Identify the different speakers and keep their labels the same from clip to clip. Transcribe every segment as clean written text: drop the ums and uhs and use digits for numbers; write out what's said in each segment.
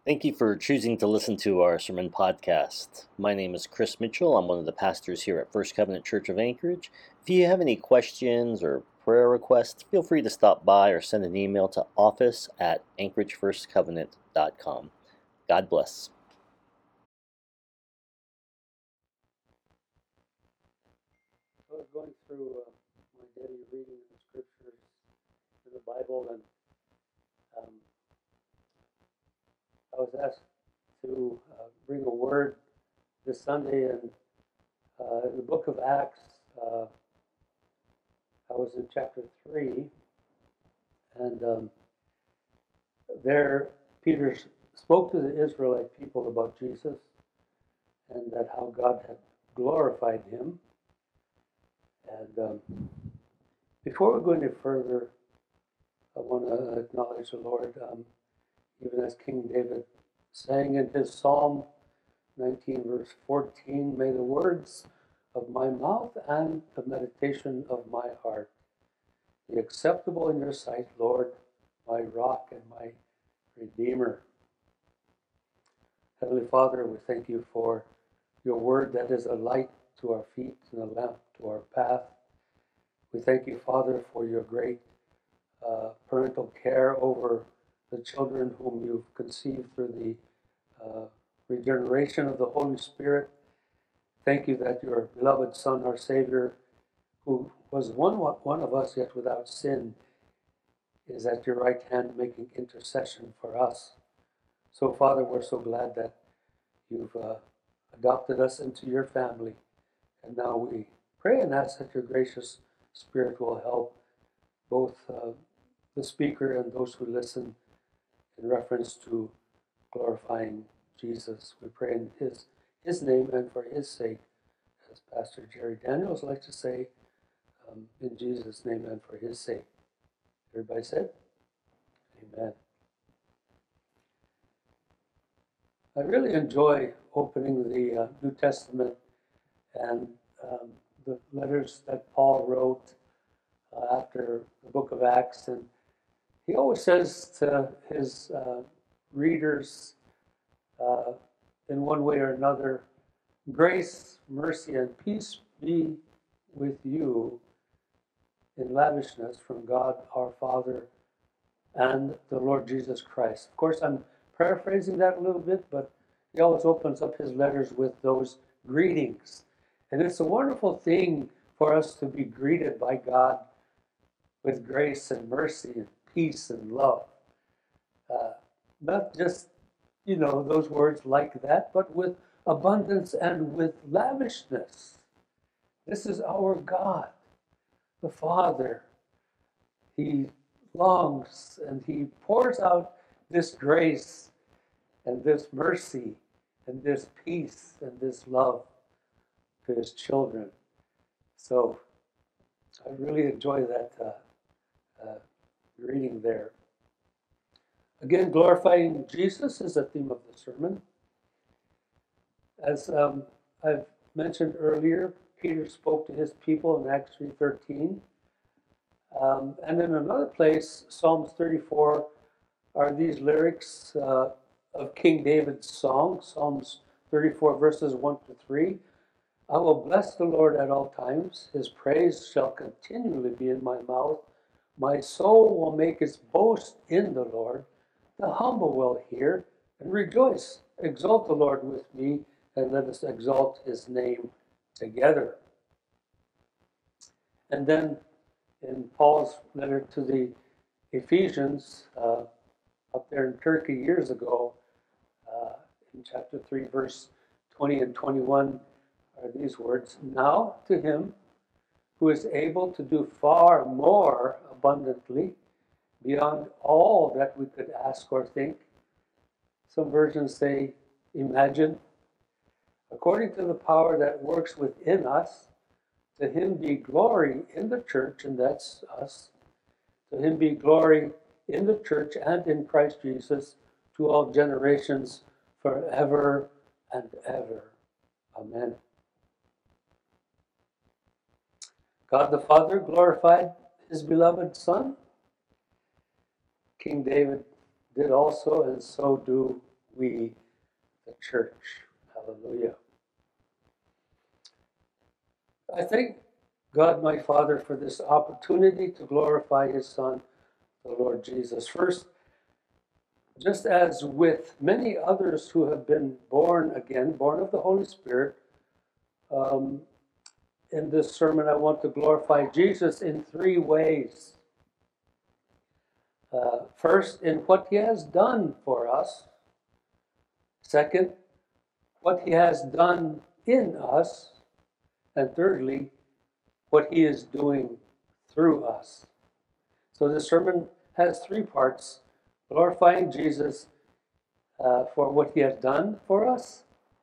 Speaker 1: Thank you for choosing to listen to our sermon podcast. My name is Chris Mitchell. I'm one of the pastors here at First Covenant Church of Anchorage. If you have any questions or prayer requests, feel free to stop by or send an email to office@anchoragefirstcovenant.com. God bless.
Speaker 2: I was going through my daily reading of the scriptures in the Bible, and I was asked to bring a word this Sunday in the book of Acts. I was in chapter 3, and there Peter spoke to the Israelite people about Jesus and that how God had glorified him. And before we go any further, I want to acknowledge the Lord, even as King David sang in his Psalm 19, verse 14, may the words of my mouth and the meditation of my heart be acceptable in your sight, Lord, my rock and my redeemer. Heavenly Father, we thank you for your word that is a light to our feet and a lamp to our path. We thank you, Father, for your great parental care over the children whom you've conceived through the regeneration of the Holy Spirit. Thank you that your beloved Son, our Savior, who was one of us yet without sin, is at your right hand making intercession for us. So, Father, we're so glad that you've adopted us into your family. And now we pray and ask that your gracious Spirit will help both the speaker and those who listen in reference to glorifying Jesus. We pray in his name and for his sake, as Pastor Jerry Daniels likes to say, in Jesus' name and for his sake. Everybody said, amen. I really enjoy opening the New Testament and the letters that Paul wrote after the book of Acts. And he always says to his readers, in one way or another, grace, mercy, and peace be with you in lavishness from God our Father and the Lord Jesus Christ. Of course, I'm paraphrasing that a little bit, but he always opens up his letters with those greetings. And it's a wonderful thing for us to be greeted by God with grace and mercy and peace and love. Not just, those words like that, but with abundance and with lavishness. This is our God, the Father. He longs and he pours out this grace and this mercy and this peace and this love to his children. So I really enjoy that reading there. Again, glorifying Jesus is the theme of the sermon. As I've mentioned earlier, Peter spoke to his people in Acts 3:13. And in another place, Psalms 34 are these lyrics of King David's song, Psalms 34 verses 1 to 3. I will bless the Lord at all times. His praise shall continually be in my mouth. My soul will make its boast in the Lord. The humble will hear and rejoice. Exalt the Lord with me, and let us exalt his name together. And then in Paul's letter to the Ephesians, up there in Turkey years ago, in chapter 3, verse 20 and 21, are these words, now to him who is able to do far more abundantly beyond all that we could ask or think. Some versions say imagine. According to the power that works within us, to him be glory in the church, and that's us. To him be glory in the church and in Christ Jesus to all generations forever and ever. Amen. God the Father glorified his beloved Son. King David did also, and so do we, the church. Hallelujah. I thank God, my Father, for this opportunity to glorify His Son, the Lord Jesus. First, just as with many others who have been born again, born of the Holy Spirit, in this sermon I want to glorify Jesus in three ways. First, in what He has done for us. Second, what He has done in us. And thirdly, what He is doing through us. So this sermon has three parts: glorifying Jesus for what He has done for us,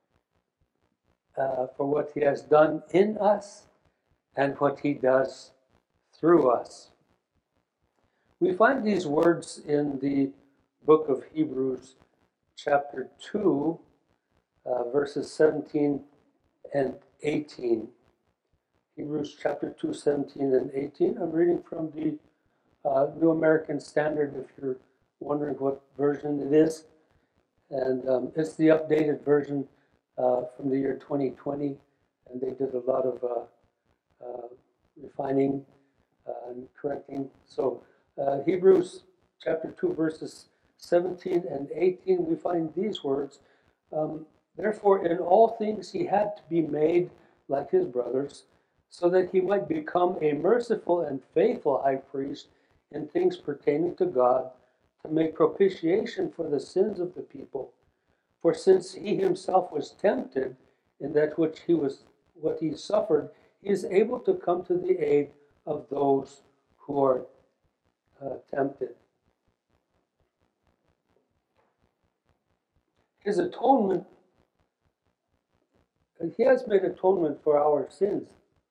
Speaker 2: for what He has done in us, and what He does through us. We find these words in the book of Hebrews, chapter 2, verses 17 and 18. Hebrews chapter 2, 17 and 18. I'm reading from the New American Standard, if you're wondering what version it is. And it's the updated version from the year 2020. And they did a lot of refining and correcting. So Hebrews chapter 2, verses 17 and 18, we find these words. Therefore, in all things he had to be made like his brothers, so that he might become a merciful and faithful high priest in things pertaining to God, to make propitiation for the sins of the people. For since he himself was tempted in that which what he suffered, he is able to come to the aid of those who are tempted. His atonement, he has made atonement for our sins.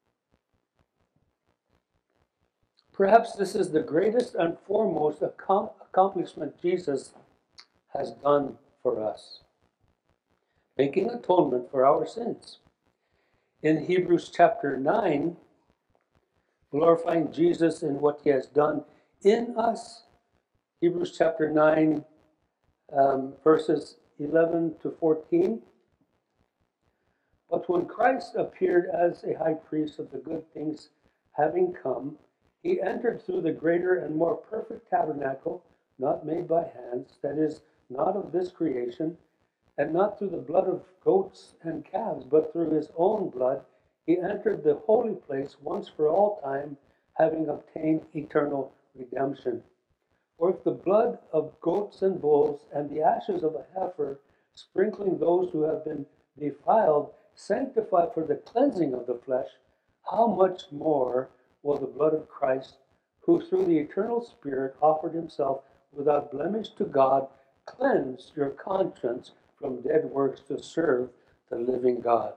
Speaker 2: Perhaps this is the greatest and foremost accomplishment Jesus has done for us, making atonement for our sins. In Hebrews chapter 9, glorifying Jesus in what he has done in us, Hebrews chapter 9, verses 11 to 14. But when Christ appeared as a high priest of the good things having come, he entered through the greater and more perfect tabernacle, not made by hands, that is, not of this creation, and not through the blood of goats and calves, but through his own blood, he entered the holy place once for all time, having obtained eternal redemption. For if the blood of goats and bulls and the ashes of a heifer, sprinkling those who have been defiled, sanctify for the cleansing of the flesh, how much more will the blood of Christ, who through the eternal Spirit offered himself without blemish to God, cleanse your conscience from dead works to serve the living God.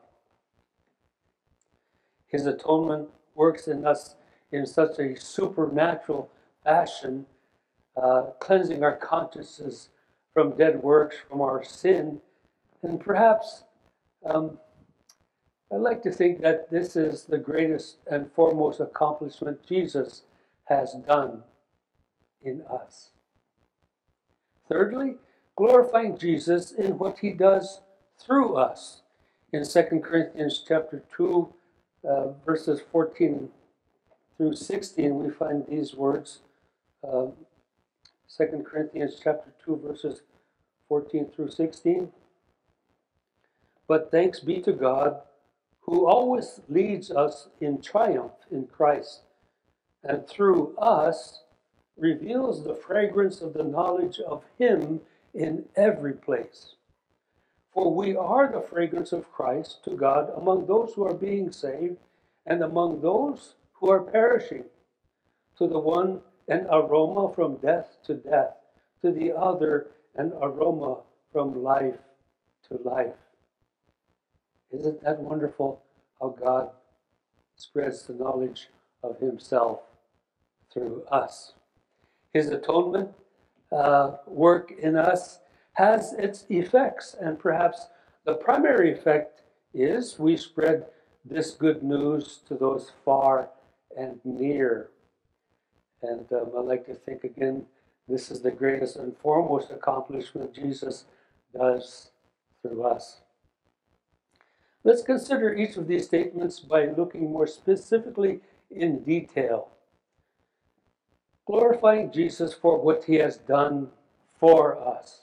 Speaker 2: His atonement works in us in such a supernatural fashion, cleansing our consciences from dead works, from our sin. And perhaps I like to think that this is the greatest and foremost accomplishment Jesus has done in us. Thirdly, glorifying Jesus in what he does through us. In 2 Corinthians chapter 2, verses 14 through 16, we find these words. 2 Corinthians chapter 2, verses 14 through 16. But thanks be to God, who always leads us in triumph in Christ, and through us reveals the fragrance of the knowledge of him in every place. For we are the fragrance of Christ to God among those who are being saved and among those who are perishing. To the one, an aroma from death to death, to the other, an aroma from life to life. Isn't that wonderful how God spreads the knowledge of himself through us? His atonement work in us has its effects, and perhaps the primary effect is we spread this good news to those far and near. And I like to think again, this is the greatest and foremost accomplishment Jesus does through us. Let's consider each of these statements by looking more specifically in detail. Glorifying Jesus for what he has done for us.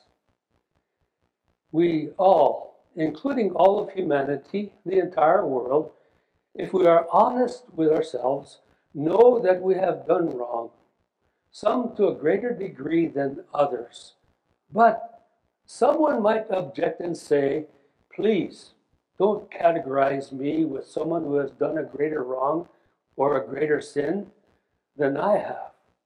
Speaker 2: We all, including all of humanity, the entire world, if we are honest with ourselves, know that we have done wrong, some to a greater degree than others. But someone might object and say, please, don't categorize me with someone who has done a greater wrong or a greater sin than I have.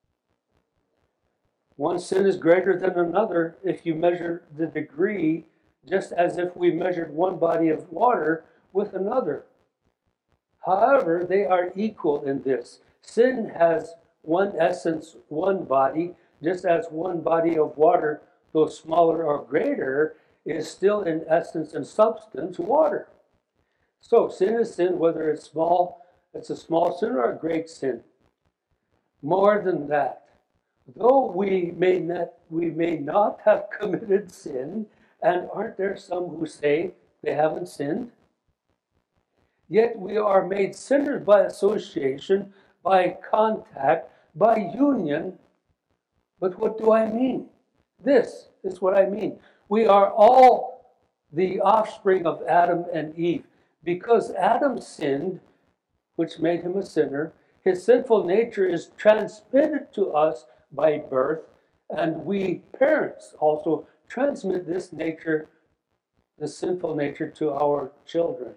Speaker 2: One sin is greater than another if you measure the degree, just as if we measured one body of water with another. However, they are equal in this. Sin has one essence, one body, just as one body of water, though smaller or greater, is still in essence and substance water. So sin is sin, whether it's a small sin or a great sin. More than that, though we may not have committed sin, and aren't there some who say they haven't sinned? Yet we are made sinners by association, by contact, by union. But what do I mean? This is what I mean. We are all the offspring of Adam and Eve. Because Adam sinned, which made him a sinner, his sinful nature is transmitted to us by birth, and we parents also transmit this nature, the sinful nature, to our children.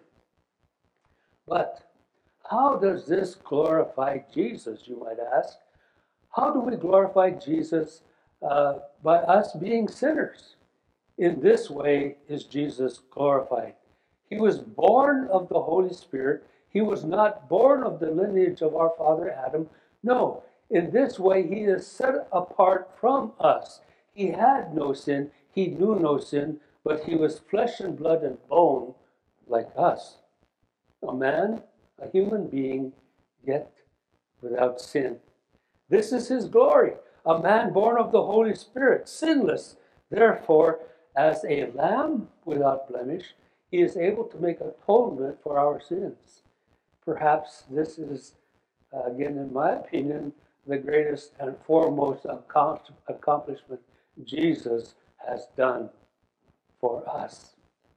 Speaker 2: But how does this glorify Jesus, you might ask? How do we glorify Jesus by us being sinners? In this way is Jesus glorified. He was born of the Holy Spirit. He was not born of the lineage of our father Adam. No, in this way he is set apart from us. He had no sin. He knew no sin, but he was flesh and blood and bone like us. A man, a human being, yet without sin. This is his glory, a man born of the Holy Spirit, sinless. Therefore, as a lamb without blemish, he is able to make atonement for our sins. Perhaps this is, again, in my opinion, the greatest and foremost accomplishment Jesus has done for us.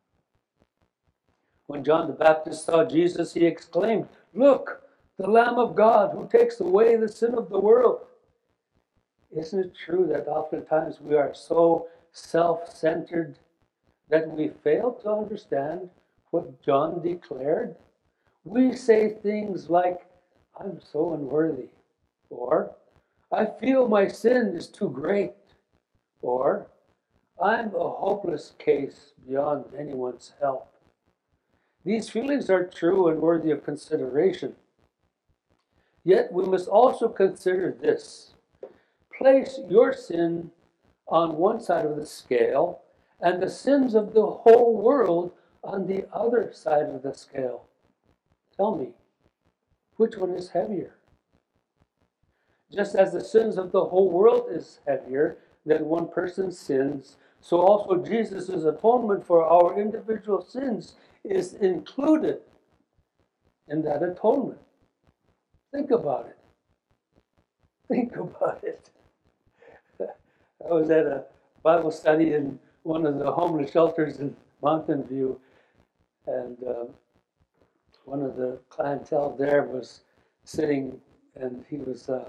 Speaker 2: When John the Baptist saw Jesus, he exclaimed, "Look, the Lamb of God who takes away the sin of the world." Isn't it true that oftentimes we are so self-centered that we fail to understand what John declared? We say things like, "I'm so unworthy," or "I feel my sin is too great," or "I'm a hopeless case beyond anyone's help." These feelings are true and worthy of consideration. Yet we must also consider this. Place your sin on one side of the scale and the sins of the whole world on the other side of the scale. Tell me, which one is heavier? Just as the sins of the whole world is heavier than one person's sins, so also Jesus' atonement for our individual sins is included in that atonement. Think about it. Think about it. I was at a Bible study in one of the homeless shelters in Mountain View, and one of the clientele there was sitting, and he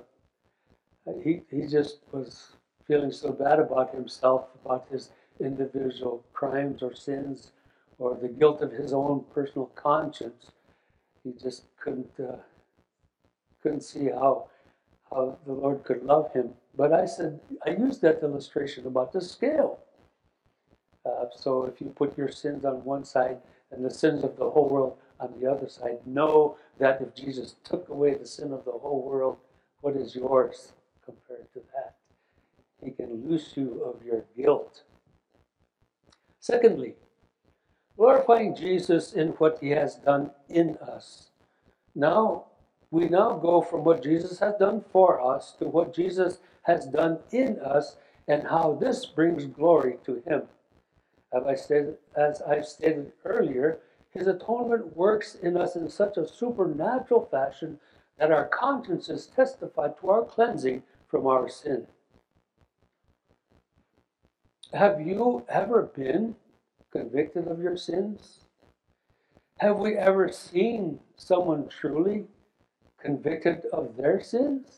Speaker 2: just was feeling so bad about himself, about his individual crimes or sins, or the guilt of his own personal conscience. He just couldn't see how the Lord could love him. But I used that illustration about the scale. So if you put your sins on one side and the sins of the whole world on the other side, know that if Jesus took away the sin of the whole world, what is yours compared to that? He can loose you of your guilt. Secondly, glorifying Jesus in what he has done in us. We now go from what Jesus has done for us to what Jesus has done in us and how this brings glory to him. As I stated earlier, his atonement works in us in such a supernatural fashion that our consciences testify to our cleansing from our sin. Have you ever been convicted of your sins? Have we ever seen someone truly convicted of their sins?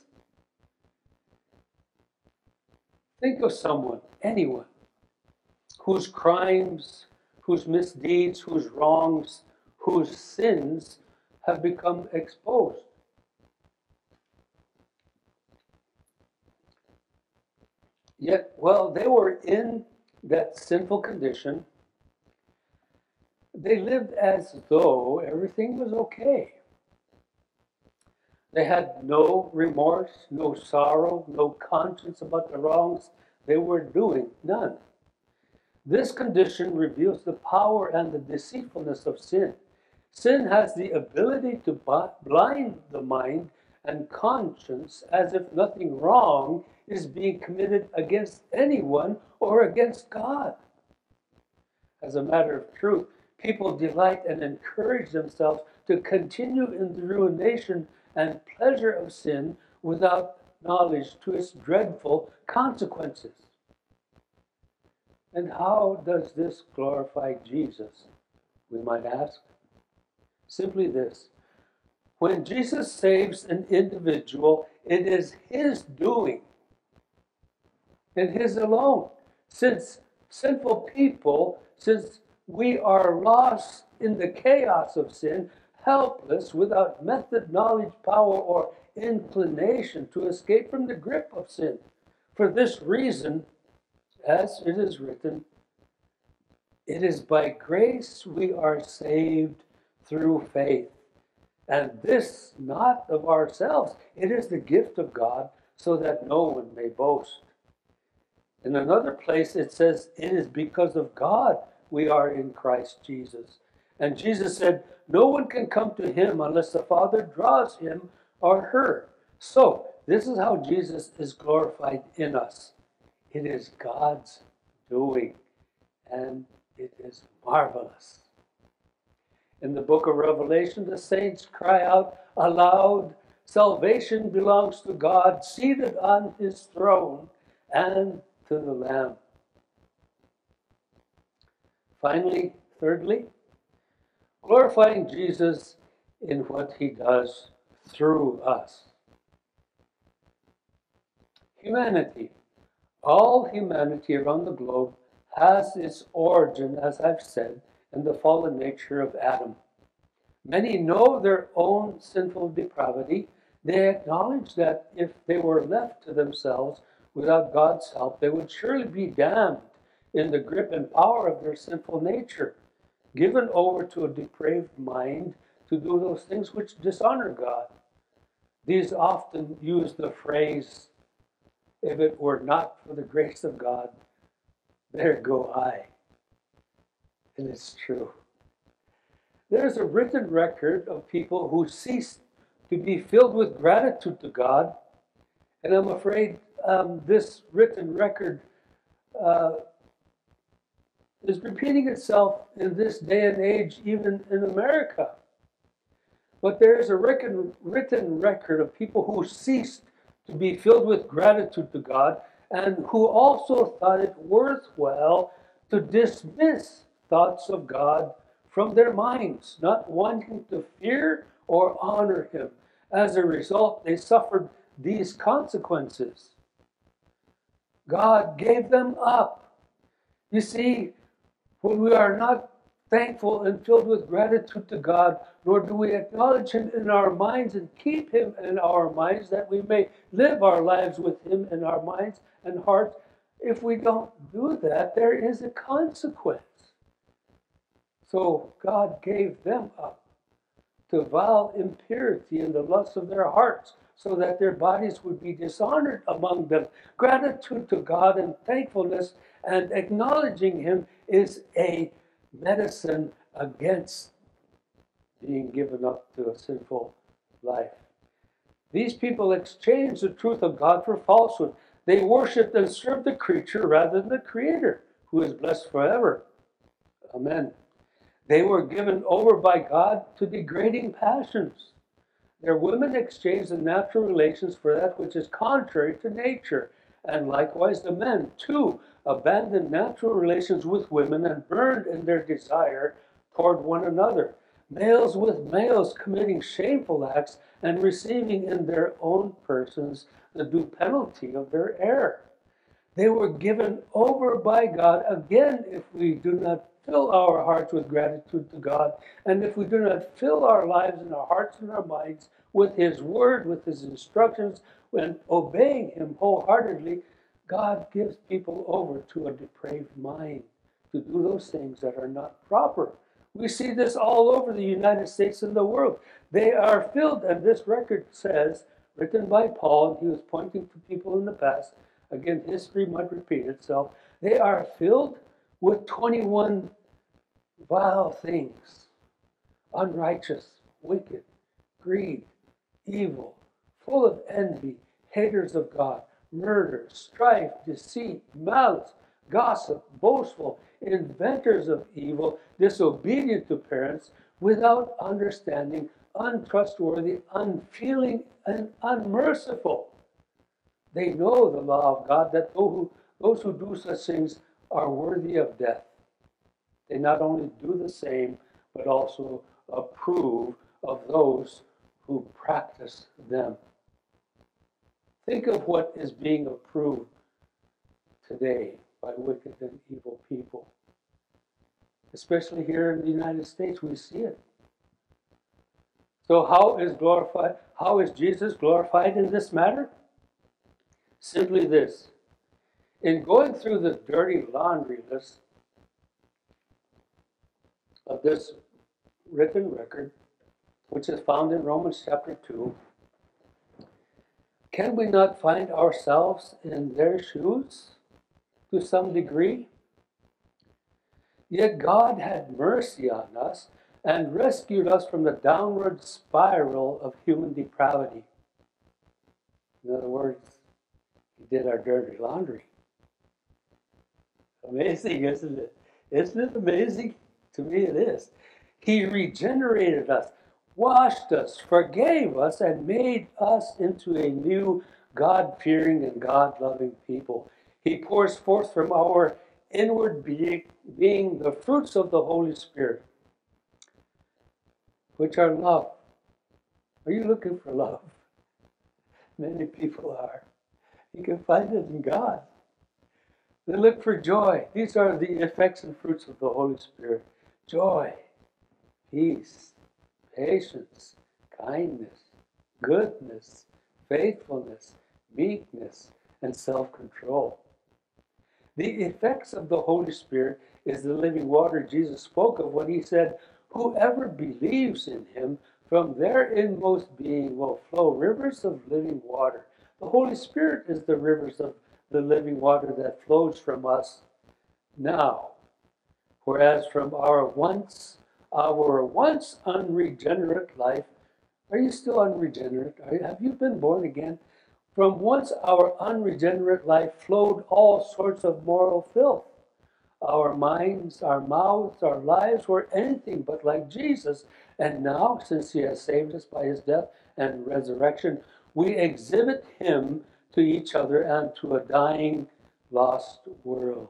Speaker 2: Think of someone, anyone, whose crimes, whose misdeeds, whose wrongs, whose sins have become exposed. Yet, while they were in that sinful condition, they lived as though everything was okay. They had no remorse, no sorrow, no conscience about the wrongs they were doing, none. This condition reveals the power and the deceitfulness of sin. Sin has the ability to blind the mind and conscience as if nothing wrong is being committed against anyone or against God. As a matter of truth, people delight and encourage themselves to continue in the ruination and pleasure of sin without knowledge to its dreadful consequences. And how does this glorify Jesus, we might ask? Simply this: when Jesus saves an individual, it is his doing and his alone. Since sinful people, since we are lost in the chaos of sin, helpless, without method, knowledge, power, or inclination to escape from the grip of sin. For this reason, as it is written, it is by grace we are saved through faith. And this not of ourselves, it is the gift of God, so that no one may boast. In another place it says, it is because of God we are in Christ Jesus. And Jesus said, no one can come to him unless the Father draws him or her. So, this is how Jesus is glorified in us. It is God's doing, and it is marvelous. In the book of Revelation, the saints cry out aloud, salvation belongs to God, seated on his throne, and to the Lamb. Finally, thirdly, glorifying Jesus in what he does through us. Humanity, all humanity around the globe, has its origin, as I've said, in the fallen nature of Adam. Many know their own sinful depravity. They acknowledge that if they were left to themselves without God's help, they would surely be damned in the grip and power of their sinful nature, given over to a depraved mind to do those things which dishonor God. These often use the phrase, if it were not for the grace of God, there go I. And it's true. There's a written record of people who ceased to be filled with gratitude to God. And I'm afraid this written record is repeating itself in this day and age, even in America. But there's a written record of people who ceased to be filled with gratitude to God and who also thought it worthwhile to dismiss thoughts of God from their minds, not wanting to fear or honor him. As a result, they suffered these consequences. God gave them up. You see, when we are not thankful and filled with gratitude to God, nor do we acknowledge him in our minds and keep him in our minds, that we may live our lives with him in our minds and hearts, if we don't do that, there is a consequence. So God gave them up to vile impurity and the lust of their hearts, so that their bodies would be dishonored among them. Gratitude to God and thankfulness and acknowledging him is a medicine against being given up to a sinful life. These people exchanged the truth of God for falsehood. They worshiped and served the creature rather than the Creator, who is blessed forever. Amen. They were given over by God to degrading passions. Their women exchanged the natural relations for that which is contrary to nature. And likewise the men, too, abandoned natural relations with women and burned in their desire toward one another. Males with males committing shameful acts and receiving in their own persons the due penalty of their error. They were given over by God. Again, if we do not fill our hearts with gratitude to God, and if we do not fill our lives and our hearts and our minds with His Word, with His instructions, when obeying Him wholeheartedly, God gives people over to a depraved mind to do those things that are not proper. We see this all over the United States and the world. They are filled, and this record says, written by Paul, and he was pointing to people in the past. Again, history might repeat itself. They are filled with 21 vile things: unrighteous, wicked, greed, evil, full of envy, haters of God, murder, strife, deceit, malice, gossip, boastful, inventors of evil, disobedient to parents, without understanding, untrustworthy, unfeeling, and unmerciful. They know the law of God, that those who do such things are worthy of death. They not only do the same, but also approve of those who practice them. Think of what is being approved today by wicked and evil people. Especially here in the United States, we see it. So how is Jesus glorified in this matter? Simply this: in going through the dirty laundry list of this written record, which is found in Romans chapter 2, can we not find ourselves in their shoes to some degree? Yet God had mercy on us and rescued us from the downward spiral of human depravity. In other words, He did our dirty laundry. Amazing, isn't it? Isn't it amazing? To me, it is. He regenerated us, washed us, forgave us, and made us into a new God-fearing and God-loving people. He pours forth from our inward being the fruits of the Holy Spirit, which are love. Are you looking for love? Many people are. You can find it in God. They look for joy. These are the effects and fruits of the Holy Spirit: joy, peace, patience, kindness, goodness, faithfulness, meekness, and self-control. The effects of the Holy Spirit is the living water Jesus spoke of when He said, "Whoever believes in Him, from their inmost being will flow rivers of living water." The Holy Spirit is the rivers of the living water that flows from us now. Whereas from our once unregenerate life, are you still unregenerate? Have you been born again? From once our unregenerate life flowed all sorts of moral filth. Our minds, our mouths, our lives were anything but like Jesus. And now, since He has saved us by His death and resurrection, we exhibit Him to each other and to a dying, lost world.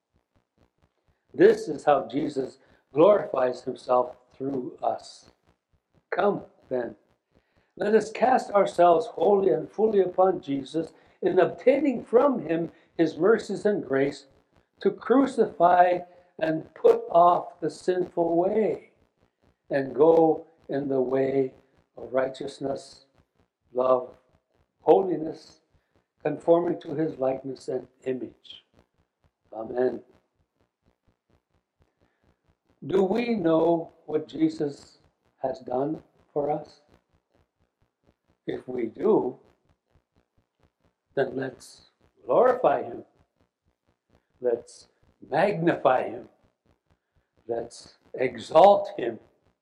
Speaker 2: This is how Jesus glorifies Himself through us. Come, then, let us cast ourselves wholly and fully upon Jesus in obtaining from Him His mercies and grace, to crucify and put off the sinful way and go in the way of righteousness, love, holiness, conforming to His likeness and image. Amen. Do we know what Jesus has done for us? If we do, then let's glorify Him. Let's magnify Him. Let's exalt Him.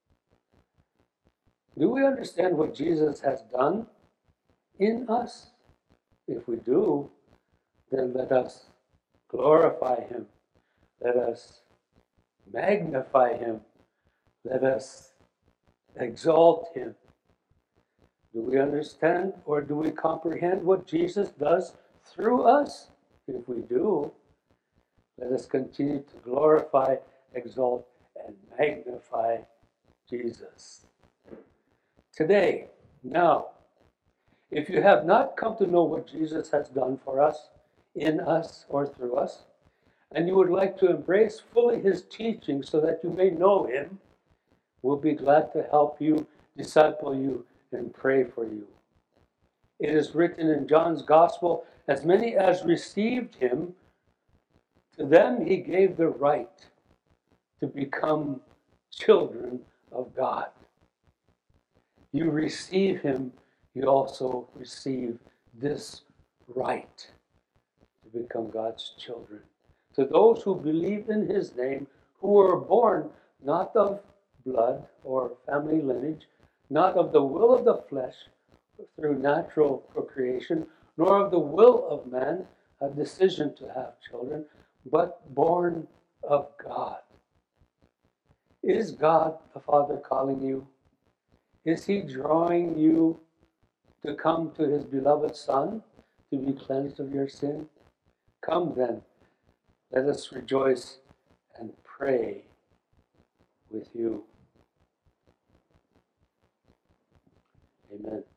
Speaker 2: Do we understand what Jesus has done in us? If we do, then let us glorify Him. Let us magnify him. Let us exalt him. Do we understand or do we comprehend what Jesus does through us? If we do, let us continue to glorify, exalt, and magnify Jesus. Today, now, if you have not come to know what Jesus has done for us, in us, or through us, and you would like to embrace fully his teaching so that you may know him, we'll be glad to help you, disciple you, and pray for you. It is written in John's Gospel, as many as received him, to them he gave the right to become children of God. You receive him, you also receive this right to become God's children. To those who believe in his name, who were born not of blood or family lineage, not of the will of the flesh through natural procreation, nor of the will of man, a decision to have children, but born of God. Is God the Father calling you? Is he drawing you to come to his beloved Son to be cleansed of your sin? Come then, let us rejoice and pray with you. Amen.